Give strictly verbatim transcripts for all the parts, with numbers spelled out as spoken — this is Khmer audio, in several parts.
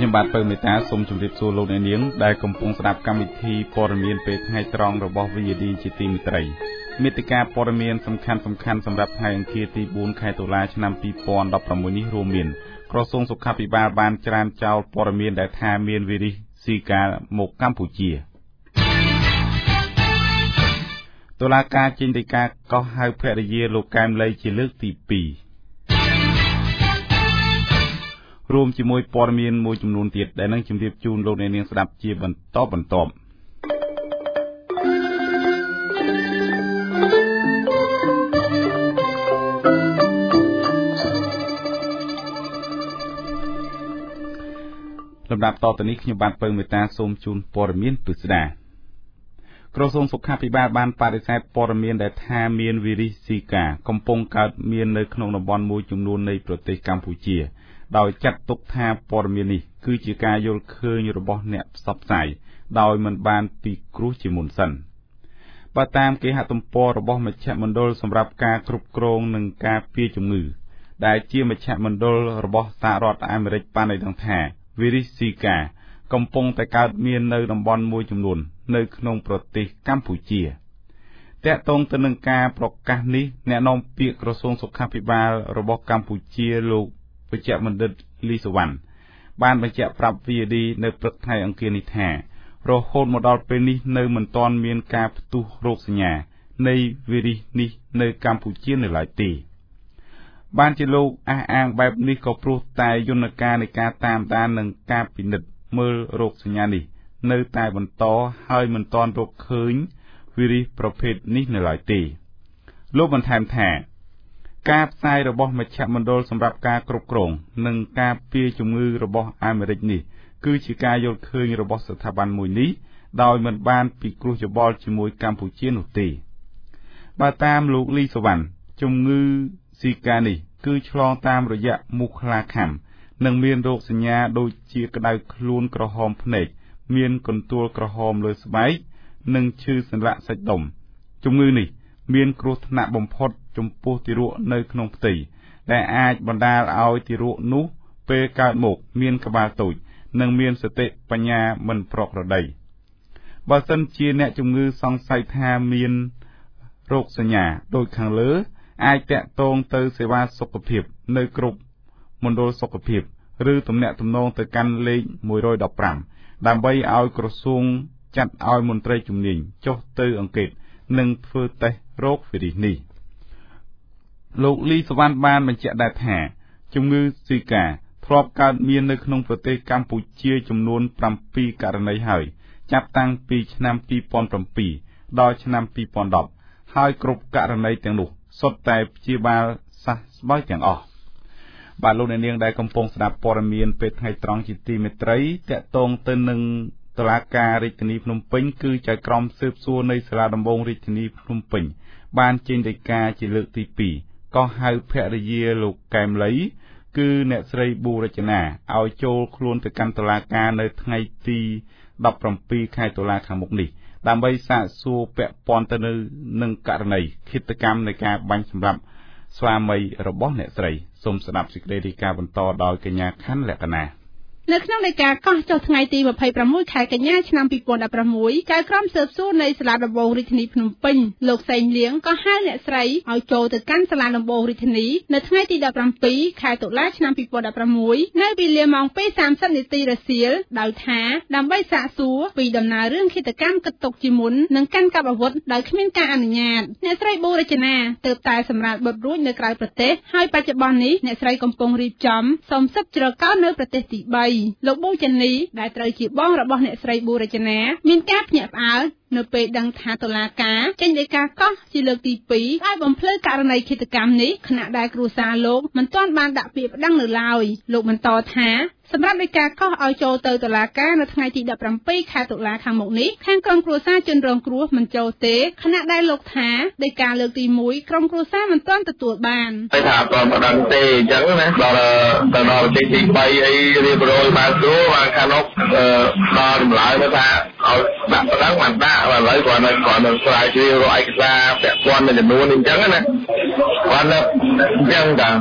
ខ្ញុំបាទពៅមេតាសូមជម្រាបសួរលោកអ្នកនាងដែលកំពុងស្ដាប់កម្មវិធីព័ត៌មានពេលថ្ងៃត្រង់របស់ វី អូ ឌី ជាទីមេត្រីមេតិការព័ត៌មានសំខាន់សំខាន់សម្រាប់ថ្ងៃអង្គារទីបួនខែតុលាឆ្នាំពីរពាន់ដប់ប្រាំមួយនេះរួមមានក្រសួងសុខាភិបាលបានច្រានចោលព័ត៌មានដែលថាមានវីរុសស៊ីកាមកកម្ពុជាតុលាការចេញដីកាកោះហៅភរិយាលោកកែមលីជាលើកទីពីររួមជាមួយព័ត៌មានមួយចំនួនទៀតដែលនឹងជម្រាបជូនលោកអ្នកនាងស្ដាប់ជាបន្តបន្ទាប់លំដាប់តទៅនេះខ្ញុំបាទពៅមេតាសូមជូនព័ត៌មានពិស្ដាក្រសួងសុខាភិបាលបានបដិសេធព័ត៌មានដែលថាមានវីរុសស៊ីកាកំពុងកើតមាននៅក្នុងតំបន់មួយចំនួននៃប្រទេសកម្ពុជាដោយចាត់ទុកថាព័ត៌មាននេះគឺជាការយល់ឃើញរបស់អ្នកផ្សព្វផ្សាយដោយមិនបានពិគ្រោះជាមុនសិនបើតាមគេហទំព័ររបស់មជ្ឈមណ្ឌលសម្រាប់ការគ្រប់គ្រងនិងការពារជំងឺដែលជាមជ្ឈមណ្ឌលរបស់សហរដ្ឋអាមេរិកបានឲ្យដឹងថាវីរុសស៊ីកាកំពុងតែកើតមាននៅតំបន់មួយចំនួននៅក្នុងប្រទេសកម្ពុជាតាក់ទងទៅនឹងការប្រកាសនេះអ្នកនាំពាក្យក្រសួងសុខាភិបាលរបស់កម្ពុជាលោកវេជ្ជបណ្ឌិតលីសវណ្ណបានបញ្ជាក់ប្រាប់ វី អូ ឌី នៅព្រឹកថ្ងៃអង្គារនេះថារហូតមកដល់ពេលនេះនៅមិនទាន់មានការផ្ទុះរោគសញ្ញានៃវីរុសនេះនៅកម្ពុជានៅឡើយទេបានជាលោកអះអាងបែបនេះក៏ព្រោះតែយន្តការនៃការតាមដាននិងការពិនិត្យមើលរោគសញ្ញានេះនៅតែបន្តហើយមិនទាន់រកឃើញវីរុសប្រភេទនេះនៅឡើយទេលោកបន្ថែមថាការផ្សាយរបស់មជ្ឈមណ្ឌលសម្រាប់ការគ្រប់គ្រងនិងការពារជំងឺរបស់អាមេរិកនេះគឺជាការយល់ឃើញរបស់ស្ថាប័នមួយនេះដោយមិនបានពិគ្រោះយោបល់ជាមួយកម្ពុជានោះទេបើតាមលោកលីសវណ្ណជំងឺស៊ីកានេះគឺឆ្លងតាមរយៈមូសខ្លាខាំនិងមានរោគសញ្ញាដូចជាក្តៅខ្លួនក្រហមភ្នែកមានកន្ទួលក្រហមលើស្បែកនិងឈឺសន្លាក់សាច់ដុំជំងឺនេះមានគ្រោះថ្នាក់បំផុតចំពោះទារកនៅក្នុងផ្ទៃដែលអាចបណ្ដាលឲ្យទារកនោះពេលកើតមកមានក្បាលតូចនិងមានសតិបញ្ញាមិនប្រក្រតីបើសិនជាអ្នកជំងឺសង្ស័យថាមានរោគសញ្ញាដូចខាងលើអាចតាក់ទងទៅសេវាសុខភាពនៅគ្រប់មណ្ឌលសុខភាពឬទំនាក់ទំនងទៅកាន់លេខមួយមួយប្រាំដើម្បីឲ្យក្រសួងចាត់ឲ្យមន្ត្រីជំនាញចុះទៅអង្កេតនិងធ្វើតេស្តរោគវីរុសនេះលោកលីសវណ្ណបានបញ្ជាក់ដែរថាជំងឺស៊ីកាធ្លាប់កើតមាននៅក្នុងប្រទេសកម្ពុជាចំនួនប្រាំពីរករណីហើយចាប់តាំងពីឆ្នាំពីរពាន់ប្រាំពីរដល់ឆ្នាំពីរពាន់ដប់ហើយគ្រប់ករណីទាំងនោះសុទ្ធតែព្យាបាលសះស្បើយទាំងអស់បាទលោកអ្នកនាងដែលកំពុងស្ដាប់ព័ត៌មានពេលថ្ងៃត្រង់ជាទីមេត្រីតាក់ទងទៅនឹងតុលាការរាជធានីភ្នំពេញគឺចៅក្រមស៊ើបសួរនៃសាលាដំបងរាជធានីភ្នំពេញបានចេញដីកាជាលើកទីពីរក៏ហៅភរិយាលោកកែមលីគឺអ្នកស្រីប៊ូរចនាឲ្យចូលខ្លួនទៅកាន់តុលាការនៅថ្ងៃទីដប់ប្រាំពីរខែតុលាខាងមុខនេះដើម្បីសាកសួរពាក់ព័ន្ធទៅនឹងករណីឃាតកម្មនៃការបាញ់សម្លាប់ស្វាមីរបស់អ្នកស្រីសូមស្ដាប់សេចក្តីរាយការណ៍បន្តដោយកញ្ញាខណ្ឌលក្ខណានៅក្នុងនៃការកោះចុះថ្ងៃទីម្ភៃប្រាំមួយខែកញ្ញាឆ្នាំពីរពាន់ដប់ប្រាំមួយចៅក្រមស៊ើបសួរនៃសាលាដំបងរាជធានីភ្នំពេញលោកសែងលៀងក៏ហៅអ្នកស្រីឲ្យចូលទៅកាន់សាលាដំបងរាជធានីនៅថ្ងៃទីដប់ប្រាំពីរខែតុលាឆ្នាំពីរពាន់ដប់ប្រាំមួយនៅវេលាម៉ោងពីរសាមសិបនាទីរសៀលដោយថាដើម្បីសាកសួរពីដំណើររឿងឃាតកម្មគិតទុកជាមុននិងកាន់កាប់អាវុធដោយគ្មានការអនុញ្ញាតអ្នកស្រីប៊ូរចនាទើបតែសម្រាប់បុតរួចនៅក្រៅប្រទេសហើយបច្ចុប្បន្ននេះអ្នកស្រីកំពុងរៀបចំសំសិទ្ធជ្រកោននៅប្រទេសទីបីលោកប៊ូចានីដែលត្រូវជាបងរបស់អ្នកស្រីប៊ូរចនាមានការភ្ញាក់ផ្អើលនៅពេលដឹងថាតុលាការចេញដីកាកោះជាលើកទីពីរឲ្យបំភ្លឺករណីឃាតកម្មនេះខណៈដែលគ្រួសារលោកមិនទាន់បានដាក់ពាក្យប្តឹងនៅឡើយលោកបន្តថាសម្រាប់ដីកាកោះឲ្យចូលទៅតុលាការនៅថ្ងៃទីដប់ប្រាំពីរខែតុលាខាងមុខនេះខាងក្រុមគ្រួសារជនរងគ្រោះមិនចូលទេខណៈដែលលោកថាដីកាលើកទីមួយក្រុមគ្រួសារមិនទាន់ទទួលបានតែថាអត់ប្តឹងទេអញ្ចឹងណាដល់ទៅដល់ទីទីបីអីរៀបរយបានស្រួលបានខាងនោះដល់ចម្លើយទៅថាឲ្យដាក់ប្តឹងបានដាក់ឥឡូវគាត់នៅគាត់នៅស្រាវជ្រាវរកឯកសារពាក់ព័ន្ធនឹងចំនួនអញ្ចឹងណាគាត់នៅអញ្ចឹងតា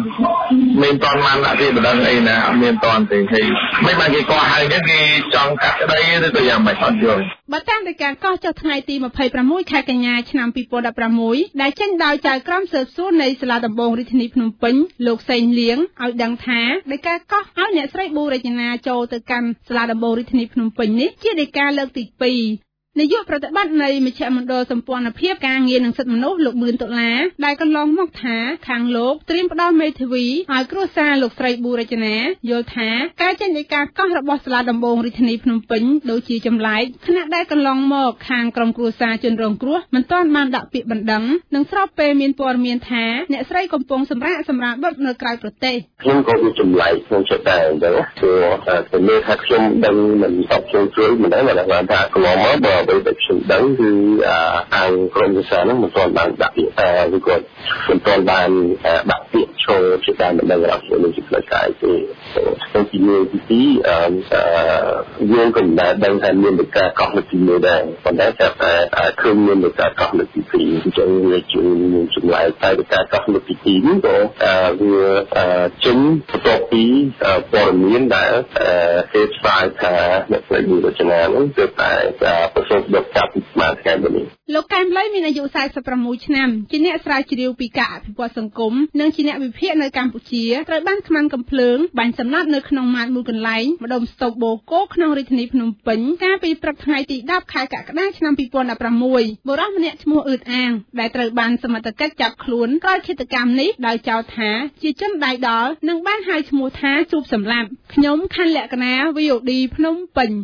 មានតន់បានដាក់ទីបណ្ដឹងអីណាអត់មានតន់ទេហើយមិនបានគេកោះហើយចឹងគេចង់កាត់ក្តីឬក៏យ៉ាងម៉េចអត់យល់បើតាមដោយការកោះចុះថ្ងៃទីម្ភៃប្រាំមួយខែកញ្ញាឆ្នាំពីរពាន់ដប់ប្រាំមួយដែលចេញដោយចៅក្រមស៊ើបសួរនៃសាលាដំបងរាជធានីភ្នំពេញលោកសេងលៀងឲ្យដឹងថាដោយការកោះឲ្យអ្នកស្រីប៊ូរចនាចូលទៅកាន់សាលាដំបងរាជធានីភ្នំពេញនេះជាដោយការលើកទីពីរនាយកប្រតិបត្តិនៃមជ្ឈមណ្ឌលសម្ព័ន្ធភាពការងារនិងសិទ្ធិមនុស្សលោកមឿនដុល្លារដែលកន្លងមកថាខាងលោកត្រៀមផ្ដល់មេធាវីឲ្យគ្រួសារលោកស្រីប៊ូរចនាយល់ថាការចេញនៃការកោះរបស់សាលាដំបងរាជធានីភ្នំពេញដូចជាចម្លែកខណៈដែលកន្លងមកខាងក្រុមគ្រួសារជនរងគ្រោះមិនទាន់បានដាក់ពាក្យបណ្ដឹងនិងស្របពេលមានព័ត៌មានថាអ្នកស្រីកំពុងសម្រាកសម្រាលបុតនៅក្រៅប្រទេសខ្ញុំក៏វាចម្លែកក្នុងចិត្តដែរអញ្ចឹងព្រោះតែមានថាខ្ញុំដឹងមិនអត់ជួយជួយមិនដែរគាត់ថាកន្លងមកបើពេលដែលខ្ញុំដឹងគឺខាងក្រុមគ្រួសារហ្នឹងមិនទាន់បានដាក់ពាក្យថាឬក៏មិនទាន់បានដាក់ពាក្យចូលជាការបណ្ដឹងរបស់ខ្ញុំជាផ្លូវការទេក្នុងទីមួយទីពីរយើងក៏មិនដែលដឹងថាមានការកោះលើកទីមួយដែរប៉ុន្តែតែឃើញមានការកោះលើកទីពីរអញ្ចឹងវាជាចម្លែកតែការកោះលើកទីពីរនេះក៏វាចេញបន្ទាប់ពីព័ត៌មានដែលគេផ្សាយថាអ្នកស្រីប៊ូរចនានោះគឺតែប្រសពដកចាប់ពីស្មារតីនេះលោកកែមលីមានអាយុសែនសិបប្រាំមួយឆ្នាំជាអ្នកស្រាវជ្រាវពីការអភិវឌ្ឍសង្គមនិងជាអ្នកវិភាគនៅកម្ពុជាត្រូវបានខ្មាំងកំភ្លើងបាញ់សម្លាប់នៅក្នុងម៉ាតមួយកន្លែងម្ដុំស្តុបបូកូក្នុងរាជធានីភ្នំពេញកាលពីព្រឹកថ្ងៃទីដប់ខែកក្កដាឆ្នាំពីរពាន់ដប់ប្រាំមួយបុរសម្នាក់ឈ្មោះអឺតអាងដែលត្រូវបានសមត្ថកិច្ចចាប់ខ្លួនក្រោយឃាតកម្មនេះដោយចោទថាជាជនដៃដល់និងបានហៅឈ្មោះថាជួបសម្លាប់ខ្ញុំខណ្ឌលក្ខណា វី អូ ឌី ភ្នំពេញ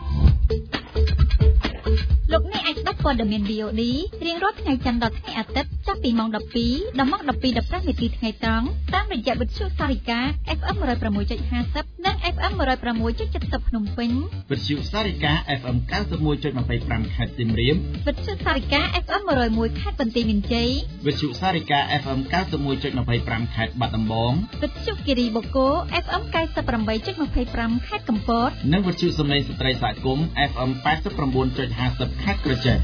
លោកអ្នកអាចស្ដាប់ព័ត៌មាន វី អូ ឌី រៀងរាល់ថ្ងៃច័ន្ទដល់ថ្ងៃអាទិត្យចាប់ពីម៉ោងដប់ពីរដល់ម៉ោងដប់ពីរដប់ប្រាំនាទីថ្ងៃត្រង់តាមរយៈវិទ្យុសារិកា អេហ្វ អេម một không sáuห้าศูนย์ និង អេហ្វ អេម một không sáu七សិបភ្នំពេញវិទ្យុសារិកា អេហ្វ អេម เก้าสิบเอ็ดจุดยี่สิบห้า ខេត្តសៀមរាបវិទ្យុសារិកា អេហ្វ អេម một không một ខេត្តបន្ទាយមានជ័យវិទ្យុសារិកា អេហ្វ អេម เก้าสิบเอ็ดจุดยี่สิบห้า ខេត្តបាត់ដំបងវិទ្យុគិរីបូកូ អេហ្វ អេម เก้าสิบแปดจุดยี่สิบห้า ខេត្តកំពតនិងវិទ្ยุសំឡេងស្ត្រីសហគមន៍ អេហ្វ អេម แปดสิบเก้าจุดห้าสิบ ខេត្តក្រចេះ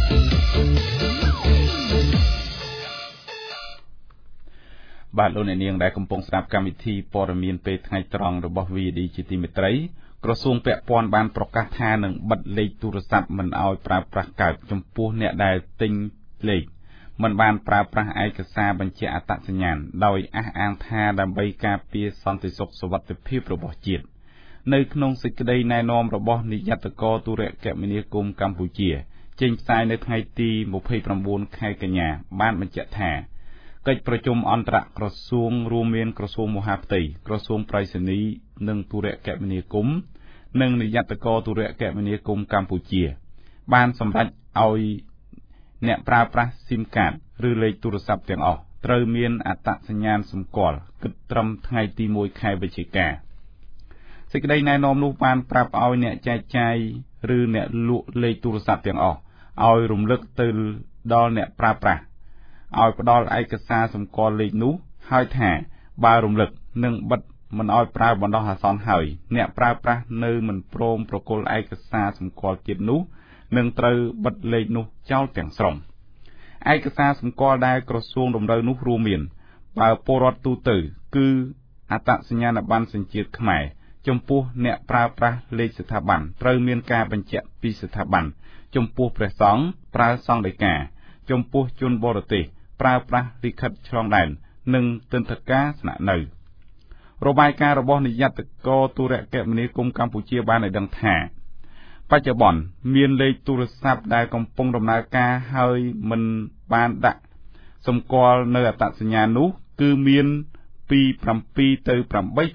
បាទលោកអ្នកនាងដែលកំពុងស្ដាប់កម្មវិធីព័ត៌មានពេលថ្ងៃត្រង់របស់ វី អូ ឌី ជាទីមេត្រីក្រសួងពាក់ព័ន្ធបានប្រកាសថានឹងបិទលេខទូរស័ព្ទមិនឲ្យប្រើប្រាស់កើតចំពោះអ្នកដែលទិញលេខមិនបានប្រើប្រាស់ឯកសារបញ្ជាក់អត្តសញ្ញាណដោយអះអាងថាដើម្បីការពារសន្តិសុខសុវត្ថិភាពរបស់ជាតិនៅក្នុងសេចក្តីណែនាំរបស់នាយត្តករទូរគមនាគមន៍កម្ពុជាចេញផ្សាយនៅថ្ងៃទីម្ភៃប្រាំបួនខែកញ្ញាបានបញ្ជាក់ថាកិច្ចប្រជុំអន្តរក្រសួងរួមមានក្រសួងមហាផ្ទៃក្រសួងប្រៃសណីនិងទូរគមនាគមន៍និងនាយត្តករទូរគមនាគមន៍កម្ពុជាបានសម្រេចឲ្យអ្នកប្រើប្រាស់ SIM កាតឬលេខទូរស័ព្ទទាំងអស់ត្រូវមានអត្តសញ្ញាណសម្គាល់គិតត្រឹមថ្ងៃទីមួយខែវិច្ឆិកាសេចក្តីណែនាំនោះបានប្រាប់ឲ្យអ្នកចែកចាយឬអ្នកលក់លេខទូរស័ព្ទទាំងអស់ឲ្យរំលឹកទៅដល់អ្នកប្រើប្រាស់ឲ្យផ្ដល់ឯកសារសម្គាល់លេខនោះហើយថាបើរំលឹកនឹងបិទមិនឲ្យប្រើបណ្ដោះអាសន្នហើយអ្នកប្រើប្រាស់នៅមិនព្រមប្រគល់ឯកសារសម្គាល់ជាតិនោះនឹងត្រូវបិទលេខនោះចោលទាំងស្រុងឯកសារសម្គាល់ដែលក្រសួងតម្រូវនោះរួមមានបើពលរដ្ឋទូទៅគឺអត្តសញ្ញាណប័ណ្ណសញ្ជាតិខ្មែរចំពោះអ្នកប្រើប្រាស់លេខស្ថាប័នត្រូវមានការបញ្ជាក់ពីស្ថាប័នចំពោះព្រះសង្ឃប្រើសង្ឃដីកាចំពោះជនបរទេសប្រើប្រាស់លិខិតឆ្លងដែននិងទិដ្ឋាការស្នាក់នៅរបាយការណ៍របស់នាយត្តករទូរគមនាគមន៍កម្ពុជាបានឲ្យដឹងថាបច្ចុប្បន្នមានលេខទូរស័ព្ទដែលកំពុងដំណើរការហើយមិនបានដាក់សម្គាល់នៅអត្តសញ្ញាណនោះគឺមានពី 7ទៅ 8%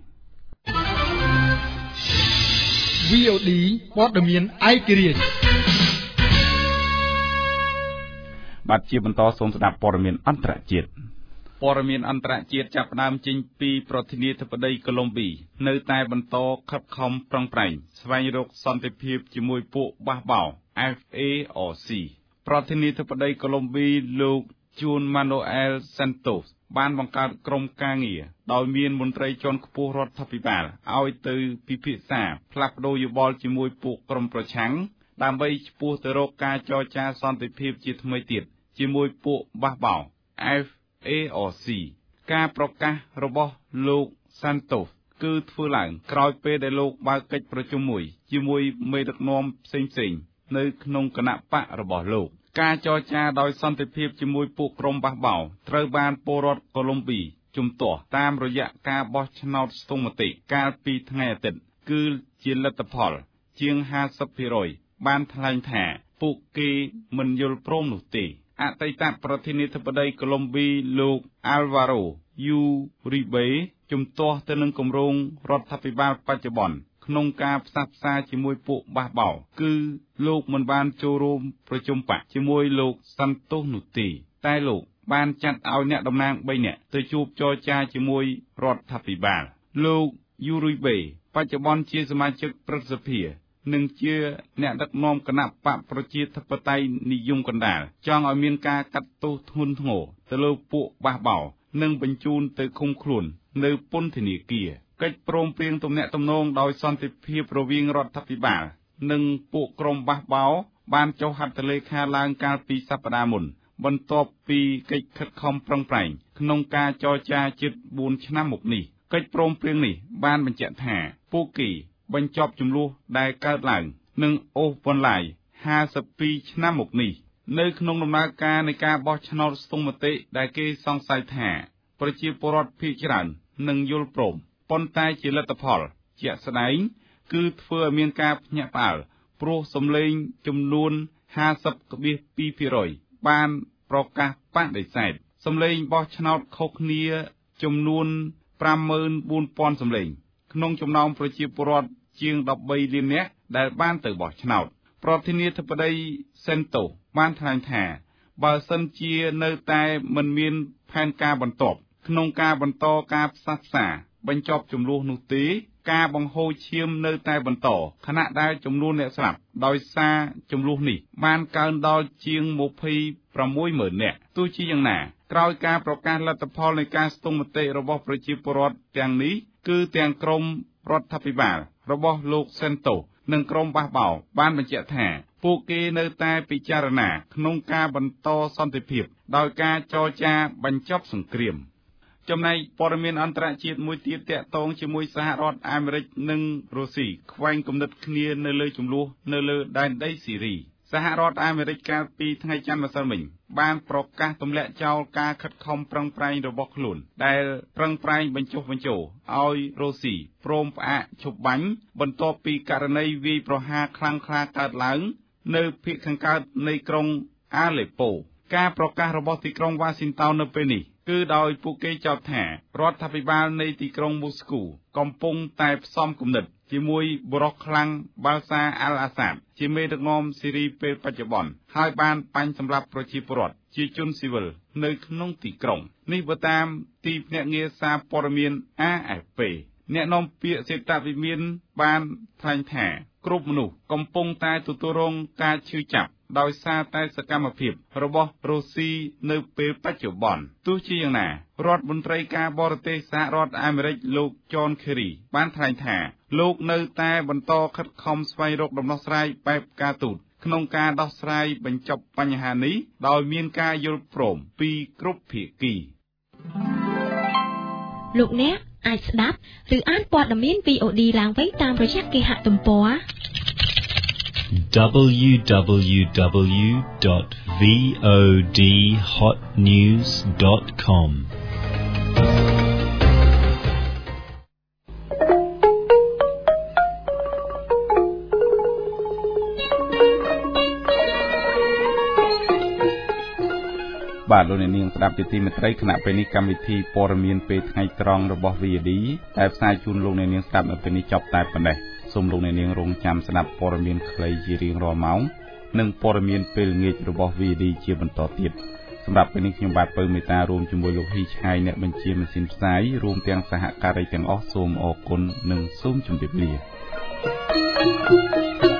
វី អូ ឌី ព័ត៌មានឯករាជ្យបាទជាបន្តសូមស្ដាប់ព័ត៌មានអន្តរជាតិព័ត៌មានអន្តរជាតិចាប់ផ្ដើមចេញពីប្រធានាធិបតីកូឡុំប៊ីនៅតែបន្តខិតខំប្រឹងប្រែងស្វែងរកសន្តិភាពជាមួយពួកបះបោ เอฟ เอ អរ ซี ប្រធានាធិបតីកូឡុំប៊ីលោកជូនម៉ាណូអែលសាន់តូសបានបង្កើតក្រុមការងារដោយមានមន្ត្រីជាន់ខ្ពស់រដ្ឋាភិបាលឲ្យទៅពិភាក្សាផ្លាស់ប្ដូរយោបល់ជាមួយពួកក្រុមប្រឆាំងដើម្បីឆ្ពោះទៅរកការចរចាសន្តិភាពជាថ្មីទៀតជាមួយពួកបះបោ เอฟ เอ អរ ซีការប្រកាសរបស់លោក Santos គឺធ្វើឡើងក្រោយពេលដែលលោកបើកកិច្ចប្រជុំមួយជាមួយមេដឹកនាំផ្សេងៗនៅក្នុងគណៈបករបស់លោកការចរចាដោយសន្តិភាពជាមួយពួកក្រុមបះបោរត្រូវបានពលរដ្ឋកូឡុំប៊ីជំទាស់តាមរយៈការបោះឆ្នោតស្ទង់មតិកាលពីថ្ងៃអាទិត្យគឺជាលទ្ធផលជាង ห้าสิบเปอร์เซ็นต์ បានថ្លែងថាពួកគេមិនយល់ព្រមនោះទេអតីតប្រធានាធិបតីកូឡុំប៊ីលោក Álvaro Uribe ជំទាស់ទៅនឹងគម្រោងរដ្ឋាភិបាលបច្ចុប្បន្នក្នុងការផ្សះផ្សាជាមួយពួកបះបោរគឺលោកមិនបានចូលរួមប្រជុំបកជាមួយលោក Santos នោះទេតែលោកបានចាត់ឲ្យអ្នកតំណាងបីនាក់ទៅជួបចរចាជាមួយរដ្ឋាភិបាលលោក Uribe បច្ចុប្បន្នជាសមាជិកព្រឹទ្ធសភានិងជាអ្នកដឹកនាំគណៈបកប្រជាធិបតេយ្យនិយមកណ្ដាលចង់ឲ្យមានការកាត់ទោសធ្ងន់ធ្ងរទៅលើពួកបះបោរនិងបញ្ជូនទៅឃុំខ្លួននៅពន្ធនាគារកិច្ចព្រមព្រៀងទំនាក់ទំនងដោយសន្តិភាពរវាងរដ្ឋាភិបាលនិងពួកក្រុមបះបោរបានចុះហត្ថលេខាឡើងកាលពីសប្តាហ៍មុនបន្ទាប់ពីកិច្ចខិតខំប្រឹងប្រែងក្នុងការចរចាជិតបួនឆ្នាំមកនេះកិច្ចព្រមព្រៀងនេះបានបញ្ជាក់ថាពួកគេបញ្ចប់ជម្លោះដែលកើតឡើងនឹងអូសបន្លាយห้าสิบពីរឆ្នាំមកនេះនៅក្នុងដំណើរការនៃការបោះឆ្នោតស្ទង់មតិដែលគេសង្ស័យថាប្រជាពលរដ្ឋភាគច្រើននឹងយល់ព្រមប៉ុន្តែជាលទ្ធផលជាក់ស្ដែងគឺធ្វើឲ្យមានការភ្ញាក់ផ្អើលព្រោះសម្លេងចំនួន ห้าสิบจุดสอง% បានប្រកាសបដិសេធសម្លេងបោះឆ្នោតខុសគ្នាចំនួន ห้าหมื่นสี่พัน សម្លេងក្នុងចំណោមប្រជាពលរដ្ឋជាងដប់បីលាននាក់ដែលបានទៅបោះឆ្នោតប្រធានាធិបតី Santos បានថ្លែងថាបើសិនជានៅតែមិនមានផែនការបន្ទាប់ក្នុងការបន្តការផ្សះផ្សាបញ្ចប់ចំនួននោះទេការបង្ហូរឈាមនៅតែបន្តខណៈដែលចំនួនអ្នកស្លាប់ដោយសារចំនួននេះបានកើនដល់ជាង ยี่สิบหกหมื่น នាក់ទោះជាយ៉ាងណាក្រោយការប្រកាសលទ្ធផលនៃការស្ទង់មតិរបស់ប្រជាពលរដ្ឋទាំងនេះគឺទាំងក្រមរដ្ឋាភិបាលរបស់លោក Santos និងក្រុមបះបោរបានបញ្ជាក់ថាពួកគេនៅតែពិចារណាក្នុងការបន្តសន្តិភាពដោយការចរចាបញ្ចប់សង្គ្រាមចំណែកព័ត៌មានអន្តរជាតិមួយទៀតតាក់ទងជាមួយសហរដ្ឋអាមេរិកនិងរុស្ស៊ីខ្វែងគំនិតគ្នានៅលើជម្លោះនៅលើដែនដីស៊ីរីសហរដ្ឋអាមេរិកកាលពីថ្ងៃច័ន្ទម្សិលមិញបានប្រកាសទម្លាក់ចោលការខិតខំប្រឹងប្រែងរបស់ខ្លួនដែលប្រឹងប្រែងបញ្ចុះបញ្ចូលឲ្យរុស្ស៊ីព្រមផ្អាកឈប់បាញ់បន្ទាប់ពីករណីវាយប្រហារខ្លាំងក្លាកើតឡើងនៅភាគខាងកើតនៃក្រុងអាឡេប៉ូការប្រកាសរបស់ទីក្រុងវ៉ាស៊ីនតោននៅពេលនេះគឺដោយពួកគេចោទថារដ្ឋាភិបាលនៃទីក្រុងមូស្គូកំពុងតែផ្សំគំនិតជាមួយបុរសខ្លាំងបាល់សាអាល់អាសាដជាមេដឹកនាំស៊ីរីពេលបច្ចុប្បន្នហើយបានបាញ់សម្លាប់ប្រជាពលរដ្ឋជាជនស៊ីវិលនៅក្នុងទីក្រុងនេះបើតាមទីភ្នាក់ងារសារព័ត៌មាន A F P អ្នកនាំពាក្យសេតវិមានបានថ្លែងថាគ្រប់មនុស្សកំពុងតែទទួលរងការឈឺចាប់ដោយសារតែសកម្មភាពរបស់រុស្ស៊ីនៅពេលបច្ចុប្បន្នទោះជាយ៉ាងណារដ្ឋមន្ត្រីការបរទេសសហរដ្ឋអាមេរិកលោក John Kerry បានថ្លែងថាលោកនៅតែបន្តខិតខំស្វែងរកដំណោះស្រាយបែបការទូតក្នុងការដោះស្រាយបញ្ចប់បញ្ហានេះដោយមានការយល់ព្រមពីគ្រប់ភាគីលោកអ្នកអាចស្ដាប់ឬអានព័ត៌មាន V O D ឡើងវិញតាមរយៈគេហទំព័រ double-u double-u double-u dot v o d hot news dot com បាទលោកអ្នកនាងស្ដាប់ជាទីមេត្រីគណៈពេលនេះកម្មវិធីព័ត៌មានពេលថ្ងៃត្រង់របស់ V O D តែផ្សាយជូនលោកអ្នកនាងស្ដាប់នៅពេលនេះចប់តែប៉ុណ្ណេះសូមលោកអ្នកនាងរងចាំស្ដាប់ព័ត៌មានខ្លីជារៀងរាល់ម៉ោងនិងព័ត៌មានពេលល្ងាចរបស់ V O D ជាបន្តទៀតសម្រាប់ពេលនេះខ្ញុំបាទពៅមេតារួមជាមួយលោកហ៊ីឆៃអ្នកបញ្ជាម៉ាស៊ីនផ្សាយរួមទាំងសហការីទាំងអស់សូមអរគុណនិងសូមជម្រាបលា